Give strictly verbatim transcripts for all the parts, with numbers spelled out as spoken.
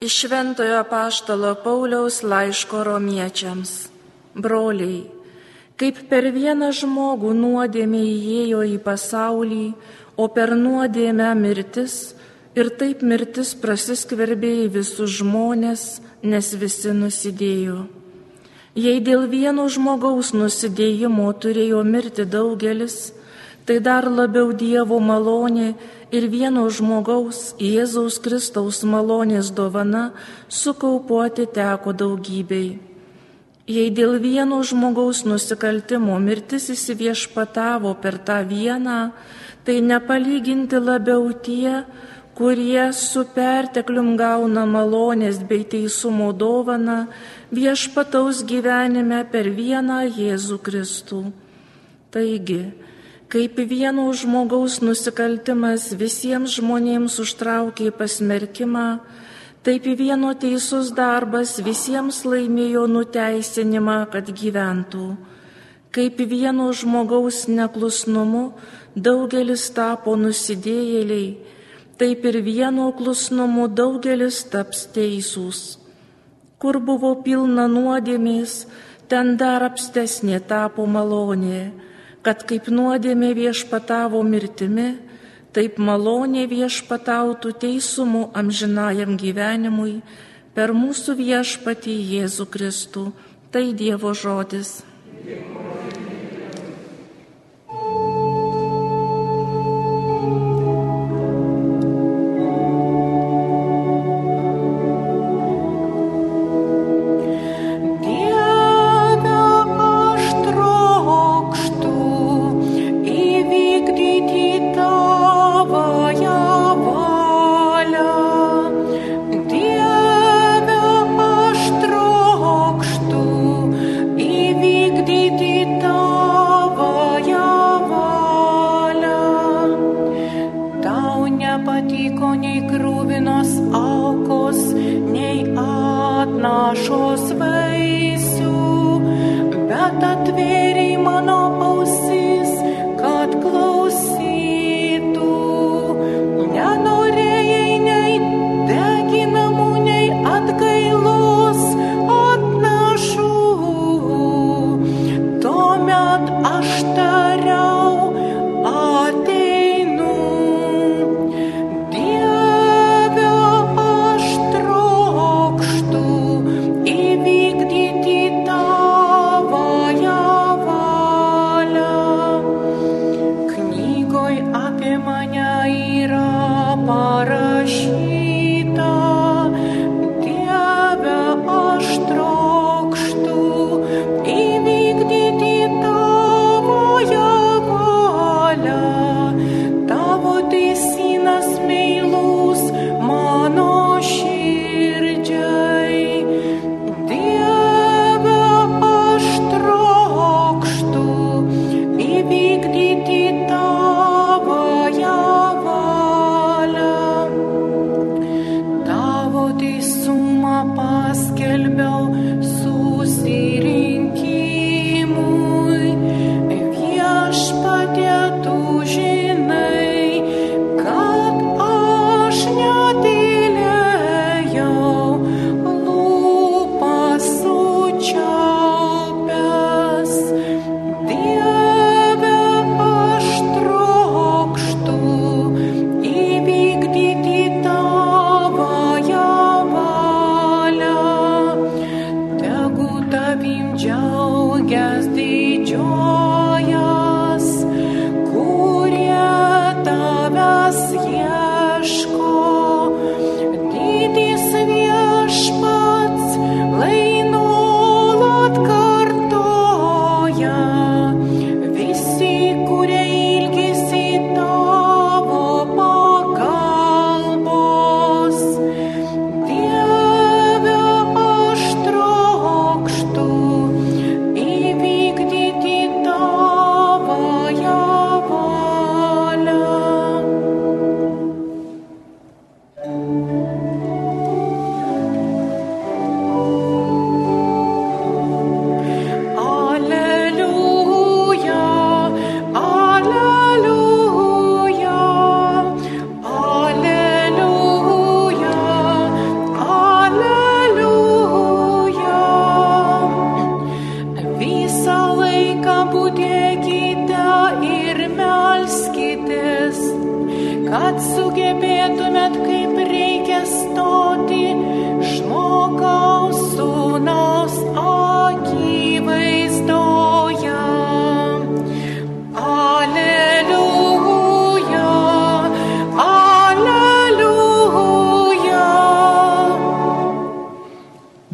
Iš Šventojo Apaštalo Pauliaus laiško Romiečiams. Broliai, kaip per vieną žmogų nuodėmė įėjo į pasaulį, o per nuodėmę mirtis, ir taip mirtis prasiskverbė į visus žmones, nes visi nusidėjo. Jei dėl vieno žmogaus nusidėjimo turėjo mirti daugelis, tai dar labiau Dievo malonė ir vieno žmogaus, Jėzaus Kristaus malonės dovana sukaupuoti teko daugybei. Jei dėl vieno žmogaus nusikaltimo mirtis įsiviešpatavo per tą vieną, tai nepalyginti labiau tie, kurie su perteklium gauna malonės bei teisumo dovaną, viešpataus gyvenime per vieną Jėzų Kristų. Taigi, kaip vieno žmogaus nusikaltimas visiems žmonėms užtraukė pasmerkimą, taip vieno teisus darbas visiems laimėjo nuteisinimą, kad gyventų. Kaip vieno žmogaus neklusnumu daugelis tapo nusidėjėliai, taip ir vieno klusnumu daugelis taps teisūs. Kur buvo pilna nuodėmės, ten dar apstesnė tapo malonė, kad kaip nuodėmė viešpatavo mirtimi, taip malonė viešpatautų teisumu amžinajam gyvenimui per mūsų viešpatį Jėzų Kristų. Tai Dievo žodis.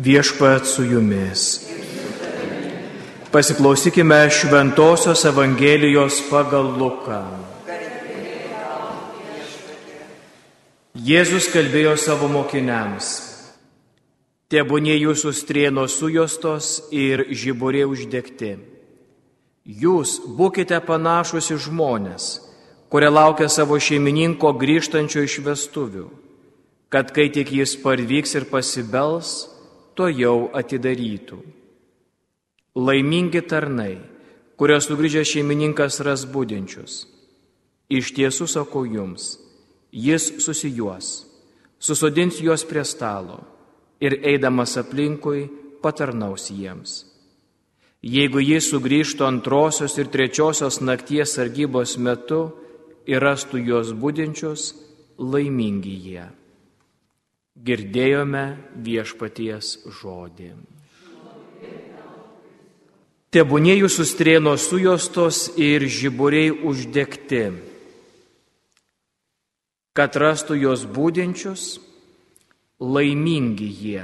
Viešpat su jumis. Pasiklausykime Šventosios Evangelijos pagal Luką. Jėzus kalbėjo savo mokiniams: tebūnie jūsų strėnos sujostos ir žiburiai uždegti. Jūs būkite panašus į žmones, kurie laukia savo šeimininko grįžtančio iš vestuvių, kad kai tik jis parvyks ir pasibels, to jau atidarytų. Laimingi tarnai, kurios sugrįžęs šeimininkas ras budinčius. Iš tiesų sakau jums, jis susijuos, susodins juos prie stalo ir eidamas aplinkui patarnaus jiems. Jeigu jis sugrįžtų antrosios ir trečiosios nakties sargybos metu ir rastų juos budinčius, laimingi jie. Girdėjome viešpaties žodį. Tebūnie jūsų strėnos sujostos ir žiburiai uždegti, kad rastų juos budinčius, laimingi jie.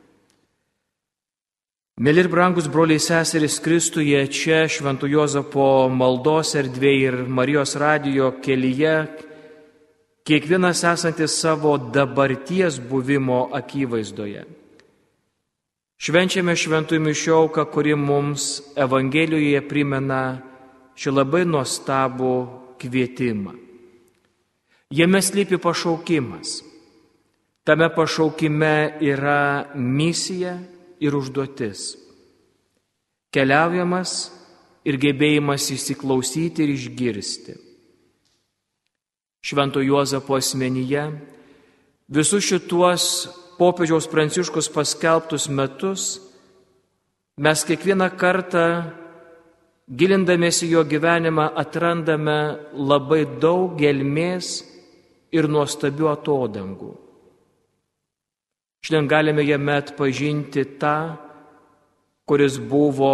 Mėly ir brangus broliai seserys Kristuje, čia Švento Juozapo maldos erdvėje ir Marijos radijo kelyje, kiekvienas esantis savo dabarties buvimo akivaizdoje. Švenčiame šventųjų mišių auką, kuri mums Evangelijoje primena šį labai nuostabų kvietimą. Jame slypi pašaukimas. Tame pašaukime yra misija ir užduotis. Keliaujamas ir gebėjimas įsiklausyti ir išgirsti. Švento Juozapo asmenyje visus šituos popiežiaus Pranciškus paskelbtus metus mes kiekvieną kartą, gilindamiesi jo gyvenimą, atrandame labai daug gelmės ir nuostabių atodangų. Šiandien galime jame atpažinti tą, kuris buvo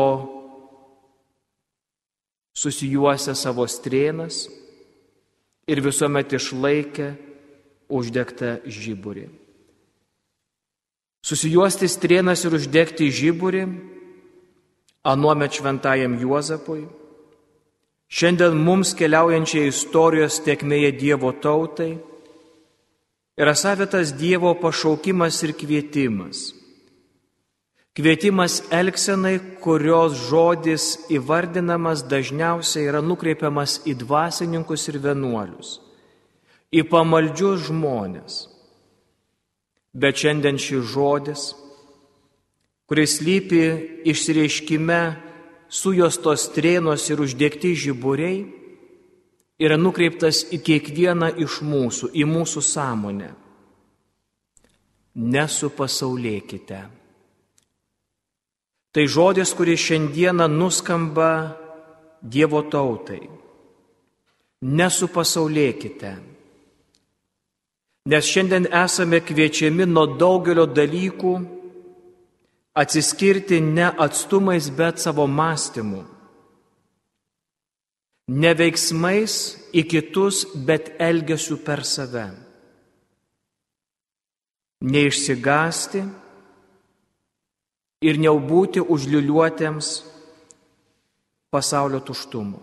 susijuosęs savo strėnas ir visuomet išlaikė uždegtą žiburį. Susijuosti strėnas ir uždegti žiburį anuomet šventajam Juozapui, šiandien mums keliaujančiai istorijos tėkmėje Dievo tautai, yra savitas Dievo pašaukimas ir kvietimas. Kvietimas elgsenai, kurios žodis įvardinamas dažniausiai yra nukreipiamas į dvasininkus ir vienuolius, į pamaldžius žmonės. Bet šiandien šis žodis, kuris slypi išsireiškime sujostos strėnos ir uždegti žiburiai, yra nukreiptas į kiekvieną iš mūsų, į mūsų sąmonę. Nesupasaulėkite. Tai žodis, kuris šiandieną nuskamba Dievo tautai. Nesupasaulėkite. Nes šiandien esame kviečiami nuo daugelio dalykų atsiskirti ne atstumais, bet savo mąstymu. Ne veiksmais į kitus, bet elgesiu per save. Neišsigąsti ir nebūti užliuliuotiems pasaulio tuštumo.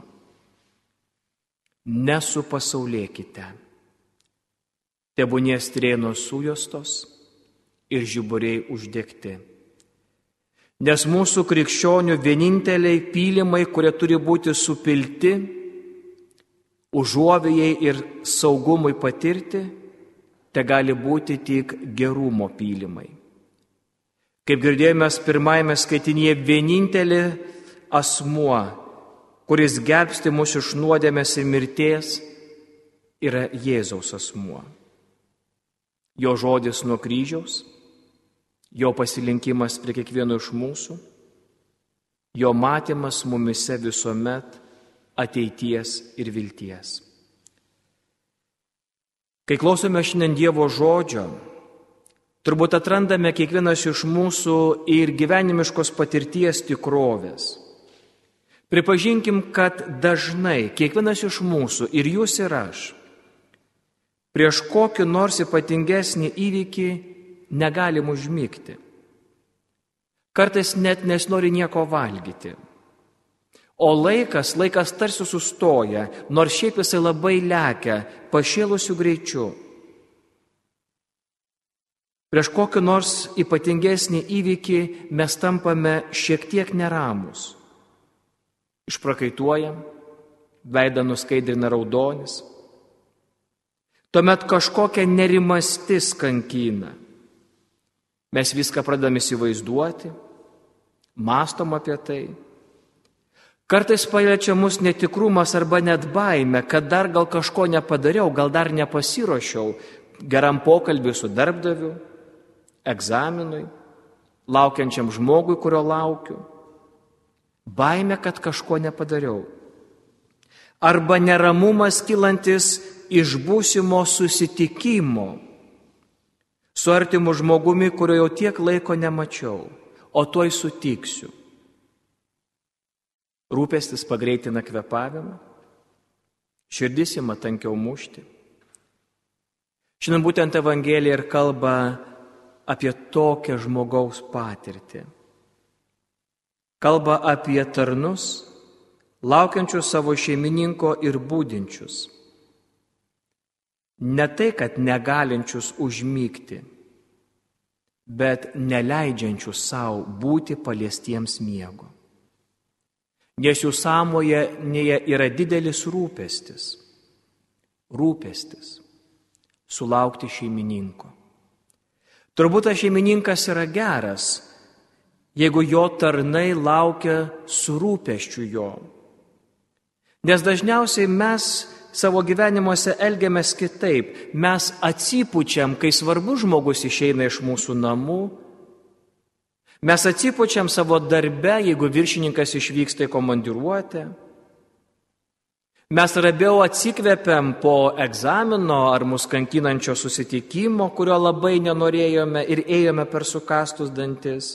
Nesupasaulėkite. Tebūnie strėnos sujostos ir žiburiai uždegti. Nes mūsų krikščionių vieninteliai pylimai, kurie turi būti supilti, užuovėjai ir saugumui patirti, te gali būti tik gerumo pylimai. Kaip girdėjome pirmajame skaitinyje, vienintelį asmuo, kuris gelbsti mus iš nuodėmės ir mirties, yra Jėzaus asmuo. Jo žodis nuo kryžiaus, jo pasilinkimas prie kiekvieno iš mūsų, jo matymas mumise visuomet ateities ir vilties. Kai klausome šiandien Dievo žodžio, turbūt atrandame kiekvienas iš mūsų ir gyvenimiškos patirties tikrovės. Pripažinkim, kad dažnai kiekvienas iš mūsų, ir jūs ir aš, prieš kokį nors ypatingesnį įvykį negalim užmigti. Kartais net nesinori nieko valgyti. O laikas, laikas tarsi sustoja, nors šiaip jisai labai lekia, pašėlusių greičiu. Prieš kokį nors ypatingesnį įvykį mes tampame šiek tiek neramus. Išprakaituojam, veidą nuskaidrina raudonis. Tuomet kažkokia nerimastis kankina. Mes viską pradame įsivaizduoti, mąstom apie tai. Kartais paliečia mus netikrumas arba net baime, kad dar gal kažko nepadariau, gal dar nepasiruošiau geram pokalbiui su darbdaviu, egzaminui, laukiančiam žmogui, kurio laukiu. Baime, kad kažko nepadariau. Arba neramumas kylantis iš būsimo susitikimo su artimu žmogumi, kurio jau tiek laiko nemačiau, o tuoj sutiksiu. Rūpestis pagreitina kvėpavimą, širdis ima tankiau mušti. Šiandien būtent Evangelija ir kalba apie tokią žmogaus patirtį. Kalba apie tarnus, laukiančius savo šeimininko ir būdinčius. Ne tai, kad negalinčius užmygti, bet neleidžiančius savo būti paliestiems miego. Nes jų sąmoje yra didelis rūpestis. Rūpestis sulaukti šeimininko. Turbūt tas šeimininkas yra geras, jeigu jo tarnai laukia su rūpesčiu jo. Nes dažniausiai mes savo gyvenimuose elgiamės kitaip. Mes atsipučiam, kai svarbus žmogus išeina iš mūsų namų. Mes atsipučiam savo darbe, jeigu viršininkas išvyksta į komandiruotę. Mes labiau atsikvepiam po egzamino ar mus kankinančio susitikimo, kurio labai nenorėjome ir ėjome per sukastus dantis.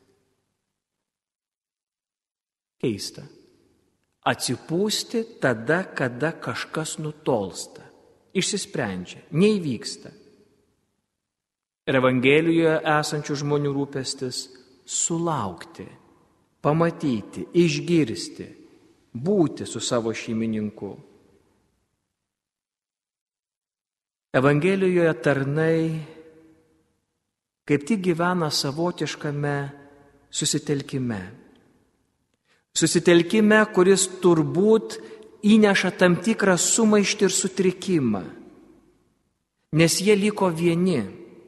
Keista. Atsipūsti tada, kada kažkas nutolsta, išsisprendžia, neįvyksta. Ir Evangelijoje esančių žmonių rūpestis sulaukti, pamatyti, išgirsti, būti su savo šeimininku. Evangelijoje tarnai kaip tik gyvena savotiškame susitelkime. Susitelkime, kuris turbūt įneša tam tikrą sumaištį ir sutrikimą, nes jie liko vieni.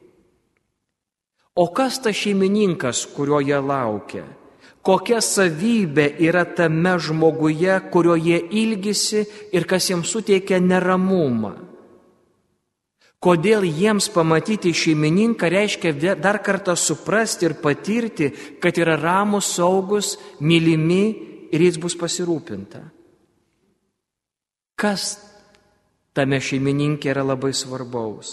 O kas tas šeimininkas, kurio jie laukia? Kokia savybė yra tame žmoguje, kurio jie ilgisi ir kas jiems suteikia neramumą? Kodėl jiems pamatyti šeimininką reiškia dar kartą suprasti ir patirti, kad yra ramus, saugus, mylimi ir jis bus pasirūpinta? Kas tame šeimininkė yra labai svarbaus?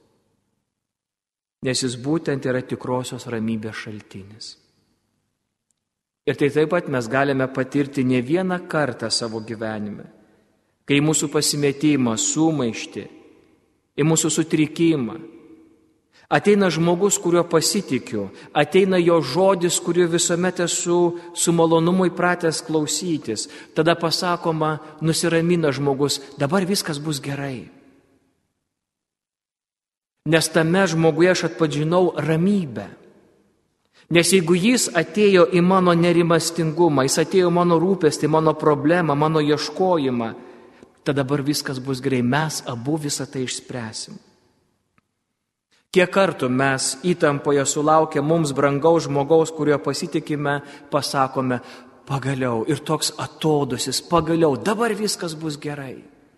Nes jis būtent yra tikrosios ramybės šaltinis. Ir tai taip pat mes galime patirti ne vieną kartą savo gyvenime, kai mūsų pasimetimą, sumaištį, į mūsų sutrikimą ateina žmogus, kuriuo pasitikiu, ateina jo žodis, kuriuo visuomet esu su malonumu įpratęs klausytis. Tada pasakoma, nusiramina žmogus, dabar viskas bus gerai. Nes tame žmoguje aš atpažinau ramybę. Nes jeigu jis atėjo į mano nerimastingumą, jis atėjo į mano rūpestį, mano problemą, mano ieškojimą, tad dabar viskas bus gerai, mes abu visą tai išspręsim. Kiek kartų mes įtampoje sulaukę mums brangaus žmogaus, kurio pasitikime, pasakome, pagaliau, ir toks atodusis, pagaliau, dabar viskas bus gerai.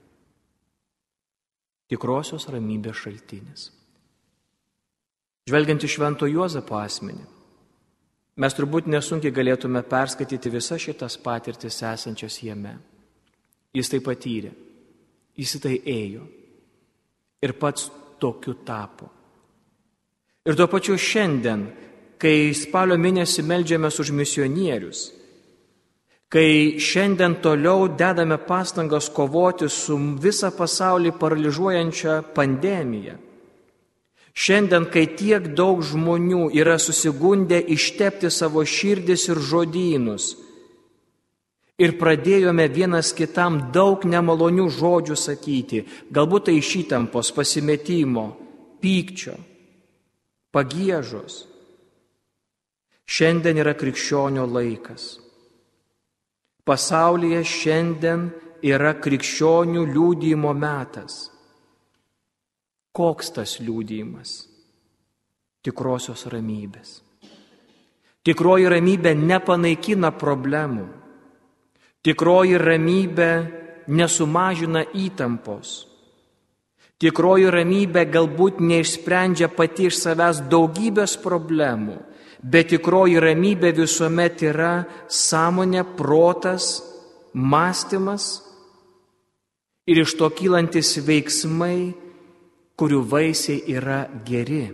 Tikrosios ramybės šaltinis. Žvelgiant į Švento Juozapo asmenį, mes turbūt nesunkiai galėtume perskaityti visas šitas patirtis esančias jame. Jis tai patyrė, jis tai ėjo ir pats tokiu tapo. Ir tuo pačiu šiandien, kai spalio mėnesį meldžiamės už misionierius, kai šiandien toliau dedame pastangas kovoti su visą pasaulį paralyžiuojančia pandemija, Šiandien, kai tiek daug žmonių yra susigundę ištepti savo širdis ir žodynus ir pradėjome vienas kitam daug nemalonių žodžių sakyti, galbūt tai iš įtampos, pasimetimo, pykčio, pagiežos. Šiandien yra krikščionio laikas. Pasaulyje šiandien yra krikščionių liudijimo metas. Koks tas liudijimas? Tikrosios ramybės. Tikroji ramybė nepanaikina problemų. Tikroji ramybė nesumažina įtampos. Tikroji ramybė galbūt neišsprendžia pati iš savęs daugybės problemų, bet tikroji ramybė visuomet yra sąmonė, protas, mąstymas ir iš to kylantis veiksmai, kurių vaisiai yra geri,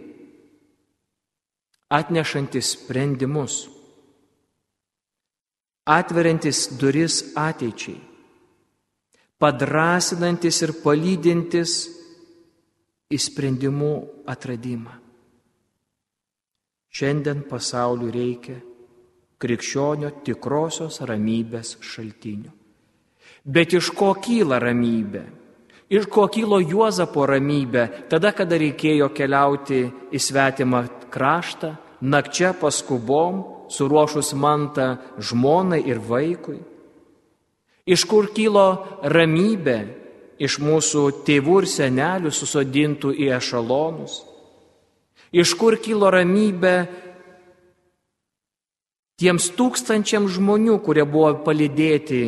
atnešantis sprendimus, atveriantis duris ateičiai, padrasinantis ir palydintis į sprendimų atradimą. Šiandien pasauliui reikia krikščionio tikrosios ramybės šaltinių. Bet iš ko kyla ramybė? Iš ko kilo Juozapo ramybė, tada, kada reikėjo keliauti į svetimą kraštą, nakčia paskubom, suruošus mantą žmonai ir vaikui? Iš kur kilo ramybė iš mūsų tėvų ir senelių susodintų į ešalonus? Iš kur kilo ramybė tiems tūkstančiams žmonių, kurie buvo palydėti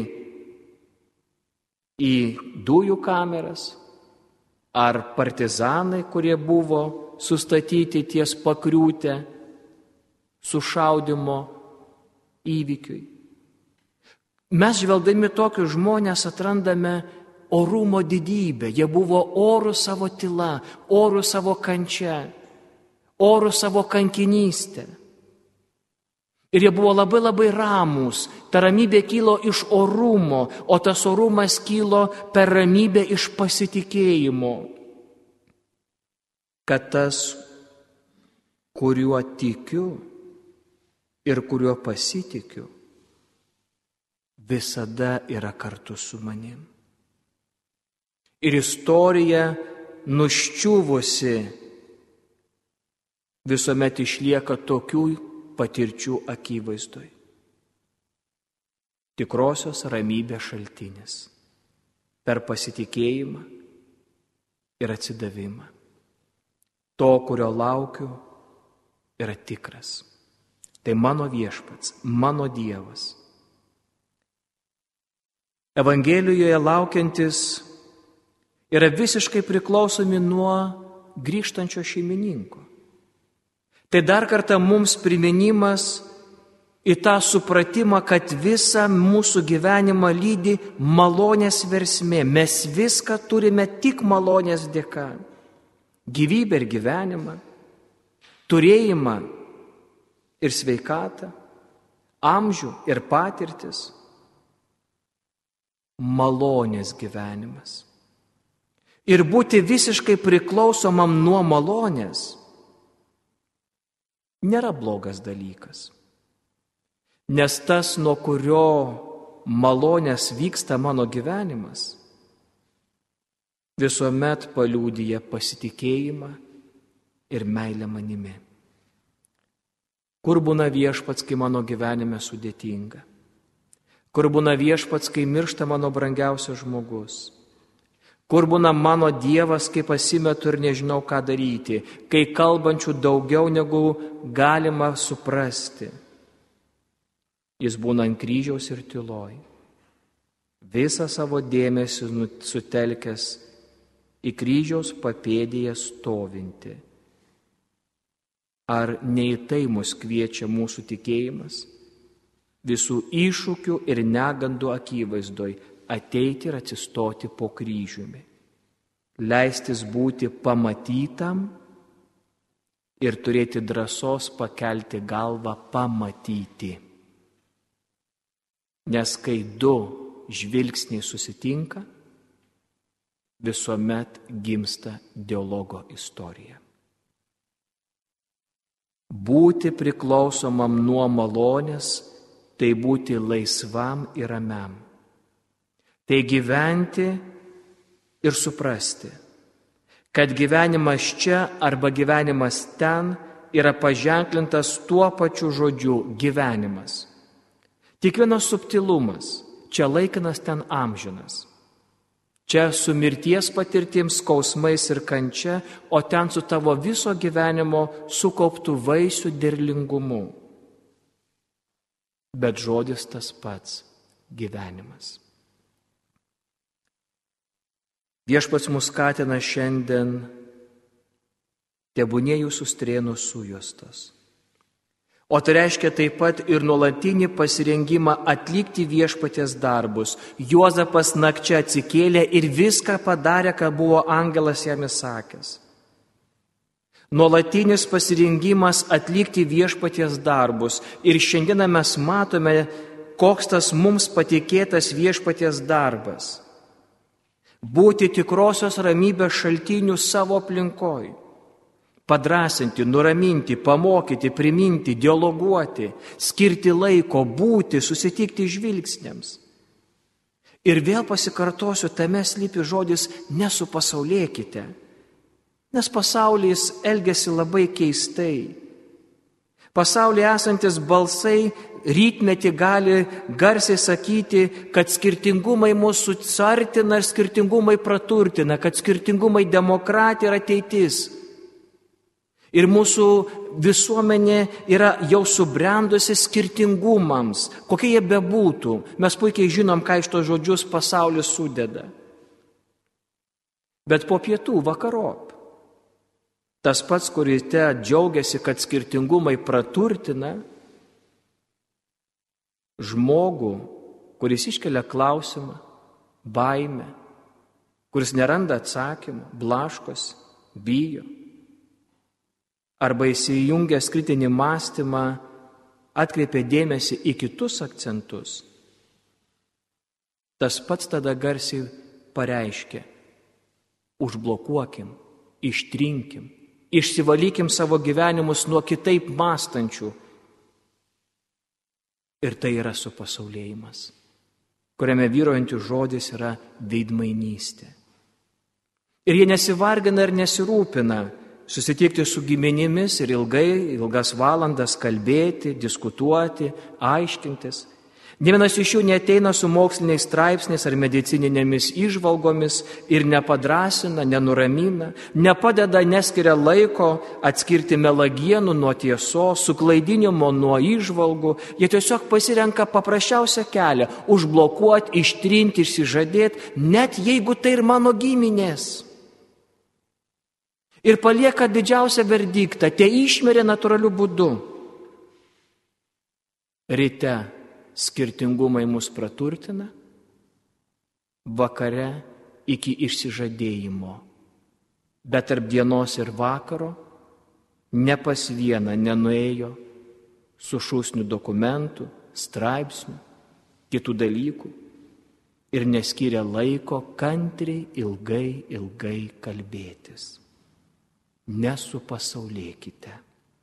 į dujų kameras, ar partizanai, kurie buvo sustatyti ties pakriūtę sušaudimo įvykiui. Mes žvelgdami tokius žmonės atrandame orumo didybę. Jie buvo orų savo tyla, orų savo kančia, orų savo kankinystę. Ir jie buvo labai labai ramūs. Ta ramybė kilo iš orumo, o tas orumas kilo per ramybę iš pasitikėjimo. Kad tas, kuriuo tikiu ir kuriuo pasitikiu, visada yra kartu su manim. Ir istorija nuščiuvusi visuomet išlieka tokių patirčių akivaizdoj. Tikrosios ramybės šaltinis per pasitikėjimą ir atsidavimą. To, kurio laukiu, yra tikras. Tai mano viešpats, mano Dievas. Evangelijoje laukiantis yra visiškai priklausomi nuo grįžtančio šeimininko. Tai dar kartą mums priminimas į tą supratimą, kad visą mūsų gyvenimą lydi malonės versmė. Mes viską turime tik malonės dėka. Gyvybę ir gyvenimą, turėjimą ir sveikatą, amžių ir patirtis. Malonės gyvenimas. Ir būti visiškai priklausomam nuo malonės nėra blogas dalykas. Nes tas, nuo kurio malonės vyksta mano gyvenimas, visuomet paliūdija pasitikėjimą ir meilę manimi. Kur būna viešpats, kai mano gyvenime sudėtinga? Kur būna viešpats, kai miršta mano brangiausias žmogus? Kur būna mano Dievas, kai pasimetu ir nežinau, ką daryti, kai kalbančių daugiau negu galima suprasti? Jis būna ant kryžiaus ir tyloj, visą savo dėmesį sutelkęs į kryžiaus papėdėje stovinti. Ar ne į tai mus kviečia mūsų tikėjimas? Visų iššūkių ir negandų akivaizdoj ateiti ir atsistoti po kryžiumi, leistis būti pamatytam ir turėti drąsos pakelti galvą pamatyti. Nes kai du žvilgsniai susitinka, visuomet gimsta dialogo istorija. Būti priklausomam nuo malonės, tai būti laisvam ir ramiam. Tai gyventi ir suprasti, kad gyvenimas čia arba gyvenimas ten yra paženklintas tuo pačiu žodžiu gyvenimas. Tik vienas subtilumas, čia laikinas, ten amžinas. Čia su mirties patirtims, skausmais ir kančia, o ten su tavo viso gyvenimo sukauptų vaisių derlingumu. Bet žodis tas pats - gyvenimas. Viešpats mus skatina šiandien, tebūnie jūsų strėnos sujuostos. O tai reiškia taip pat ir nuolatinį pasirengimą atlikti viešpaties darbus. Juozapas nakčia atsikėlė ir viską padarė, ką buvo angelas jam įsakęs. Nuolatinis pasirengimas atlikti viešpaties darbus. Ir šiandieną mes matome, koks tas mums patikėtas viešpaties darbas. Būti tikrosios ramybės šaltinių savo aplinkoj. Padrasinti, nuraminti, pamokyti, priminti, dialoguoti, skirti laiko, būti, susitikti žvilgsniams. Ir vėl pasikartosiu, tame slypi žodis nesupasaulėkite, nes pasaulis elgiasi labai keistai. Pasaulyje esantis balsai rytmetį gali garsiai sakyti, kad skirtingumai mūsų suartina ir skirtingumai praturtina, kad skirtingumai demokratija ir ateitis. Ir mūsų visuomenė yra jau subrendusi skirtingumams, kokie jie bebūtų. Mes puikiai žinom, ką iš to žodžius pasaulis sudeda. Bet po pietų vakarop, tas pats, kuris te džiaugiasi, kad skirtingumai praturtina, žmogų, kuris iškelia klausimą, baimę, kuris neranda atsakymą, blaškosi, bijo, arba įsijungęs kritinį mąstymą atkreipia dėmesį į kitus akcentus, tas pats tada garsiai pareiškia: užblokuokim, ištrinkim, išsivalykim savo gyvenimus nuo kitaip mąstančių. Ir tai yra supasaulėjimas, kuriame vyraujantis žodis yra veidmainystė. Ir jie nesivargina ir nesirūpina susitikti su giminimis ir ilgai, ilgas valandas kalbėti, diskutuoti, aiškintis. Nė vienas iš jų neateina su moksliniais straipsniais ar medicininėmis įžvalgomis ir nepadrasina, nenuramina, nepadeda, neskiria laiko atskirti melagienų nuo tiesos, suklaidinimo nuo įžvalgų. Jie tiesiog pasirenka paprasčiausią kelią - užblokuoti, ištrinti, išsižadėti, net jeigu tai ir mano giminės. Ir palieka didžiausią verdiktą, tie išmirė natūraliu būdu. Ryte skirtingumai mus praturtina, vakare iki išsižadėjimo. Bet tarp dienos ir vakaro ne pas vieną nenuėjo su šūsniu dokumentų, straipsnių, kitų dalykų ir neskyrė laiko kantriai ilgai, ilgai kalbėtis. Nesupasaulėkite.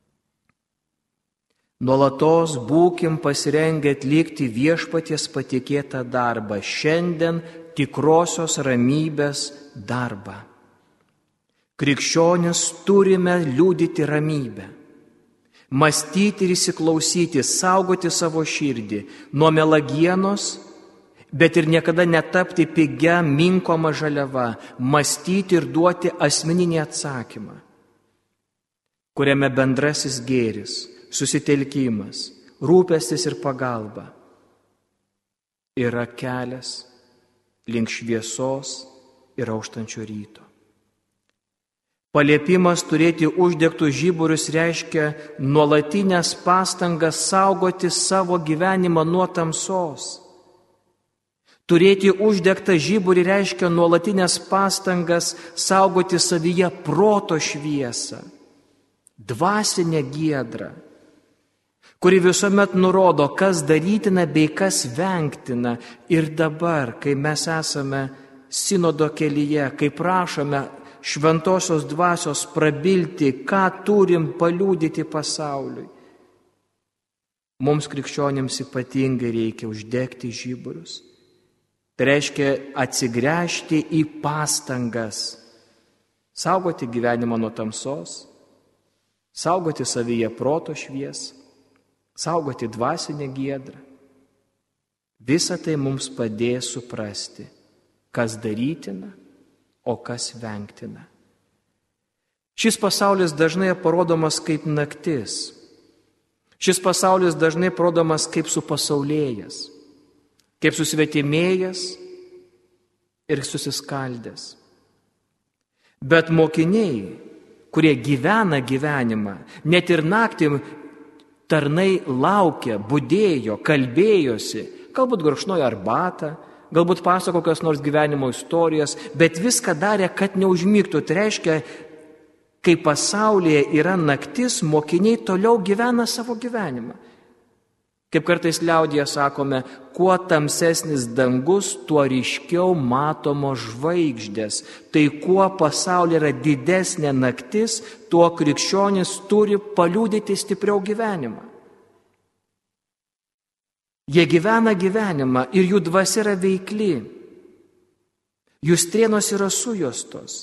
Nuolatos būkim pasirengę atlikti viešpaties patikėtą darbą, šiandien tikrosios ramybės darbą. Krikščionis turime liudyti ramybę, mąstyti ir įsiklausyti, saugoti savo širdį nuo melagienos, bet ir niekada netapti pigia, minkoma žaliava, mąstyti ir duoti asmeninį atsakymą, kuriame bendrasis gėris, susitelkimas, rūpestis ir pagalba yra kelias link šviesos ir auštančio ryto. Paliepimas turėti uždegtus žiburius reiškia nuolatinės pastangas saugoti savo gyvenimą nuo tamsos. Turėti uždegtą žiburį reiškia nuolatinės pastangas saugoti savyje proto šviesą, dvasinę giedrą, kuri visuomet nurodo, kas darytina bei kas vengtina. Ir dabar, kai mes esame sinodo kelyje, kai prašome šventosios dvasios prabilti, ką turim paliūdyti pasauliui. Mums krikščionims ypatingai reikia uždegti žiburius. Tai reiškia atsigręžti į pastangas, saugoti gyvenimą nuo tamsos, saugoti savyje proto šviesą, saugoti dvasinę giedrą. Visa tai mums padės suprasti, kas darytina, o kas vengtina. Šis pasaulis dažnai parodomas kaip naktis. Šis pasaulis dažnai parodomas kaip supasaulėjęs, kaip susvetimėjęs ir susiskaldęs. Bet mokiniai, kurie gyvena gyvenimą, net ir naktį tarnai laukia, budėjo, kalbėjosi, galbūt gurkšnojo arbatą, galbūt pasako kokias nors gyvenimo istorijas, bet viską darė, kad neužmigtų. Tai reiškia, kai pasaulyje yra naktis, mokiniai toliau gyvena savo gyvenimą. Kaip kartais liaudyje sakome, kuo tamsesnis dangus, tuo ryškiau matomos žvaigždės. Tai kuo pasaulyje yra didesnė naktis, tuo krikščionis turi paliudyti stipriau gyvenimą. Jie gyvena gyvenimą ir jų dvasia yra veikli. Jų strėnos yra sujostos.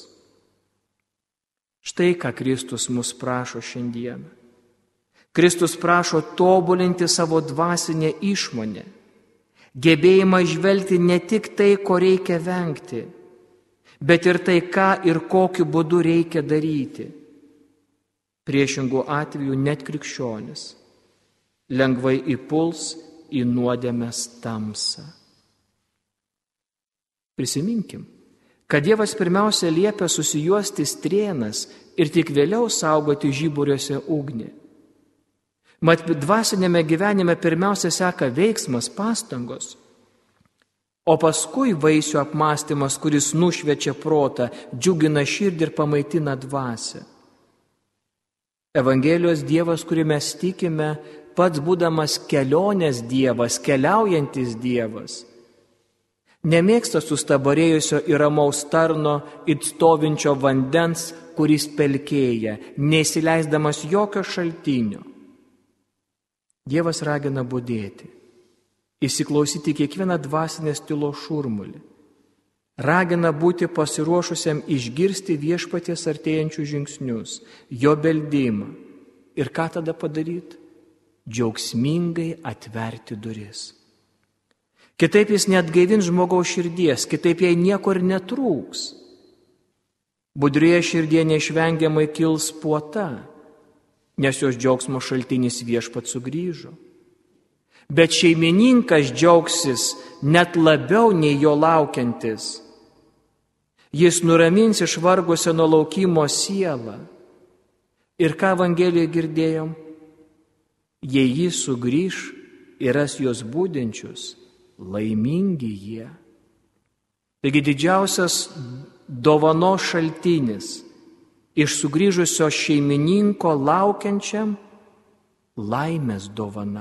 Štai ką Kristus mus prašo šiandieną. Kristus prašo tobulinti savo dvasinę išmonę, gebėjimą žvelgti ne tik tai, ko reikia vengti, bet ir tai, ką ir kokiu būdu reikia daryti. Priešingų atveju net krikščionis lengvai įpuls į nuodėmės tamsą. Prisiminkim, kad Dievas pirmiausia liepia susijuosti strėnas ir tik vėliau saugoti žiburiuose ugnį. Mat dvasinėme gyvenime pirmiausia seka veiksmas, pastangos, o paskui vaisių apmąstymas, kuris nušviečia protą, džiugina širdį ir pamaitina dvasią. Evangelijos Dievas, kurį mes tikime, pats būdamas kelionės Dievas, keliaujantis Dievas, nemėgsta sustabarėjusio ir ramaus tarno it stovinčio vandens, kuris pelkėja, neįsileisdamas jokio šaltinio. Dievas ragina budėti, įsiklausyti kiekvieną dvasinės tylos šurmulį. Ragina būti pasiruošusiam išgirsti viešpaties artėjančius žingsnius, jo beldimą. Ir ką tada padaryti? Džiaugsmingai atverti duris. Kitaip jis neatgaivins žmogaus širdies, kitaip jai nieko ir netrūks. Budrioje širdie neišvengiamai kils puota, nes jos džiaugsmo šaltinis viešpat sugrįžo. Bet šeimininkas džiaugsis net labiau nei jo laukiantis. Jis nuramins išvargusią nuo laukimo sielą. Ir ką Evangelijoje girdėjom? Jei jis sugrįž ir ras juos būdinčius, laimingi jie. Taigi didžiausias dovanos šaltinis iš sugrįžusio šeimininko laukiančiam laimės dovana.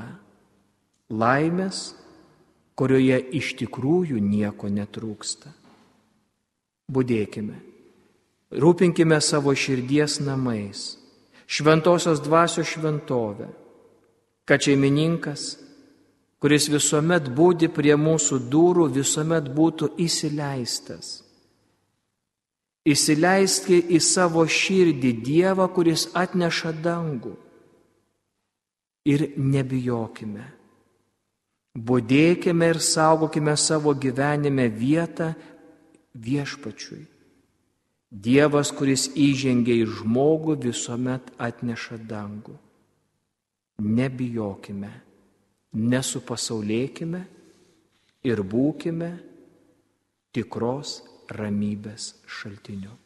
Laimės, kurioje iš tikrųjų nieko netrūksta. Budėkime, rūpinkime savo širdies namais, šventosios dvasios šventovę, kad šeimininkas, kuris visuomet būdi prie mūsų durų, visuomet būtų įsileistas. Įsileiski į savo širdį Dievą, kuris atneša dangų. Ir nebijokime. Budėkime ir saugokime savo gyvenime vietą viešpačiui. Dievas, kuris įžengia į žmogų, visuomet atneša dangų. Nebijokime, nesupasaulėkime ir būkime tikros ramybės šaltiniu.